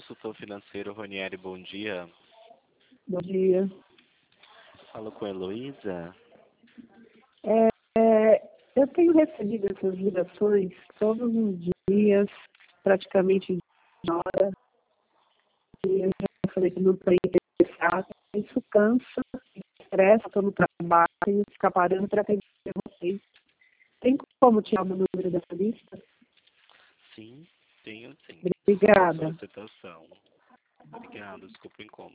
consultor financeiro Ronieri, bom dia. Bom dia. Falo com a Heloísa. Eu tenho recebido essas ligações todos os dias, praticamente de hora, e eu já falei que não estou interessada. Isso cansa, estressa, estou no trabalho, tenho que ficar parando para atender vocês. Tem como tirar o meu número dessa lista? Sim, tenho sim. Obrigada. Solicitação. Obrigado, desculpa o incômodo.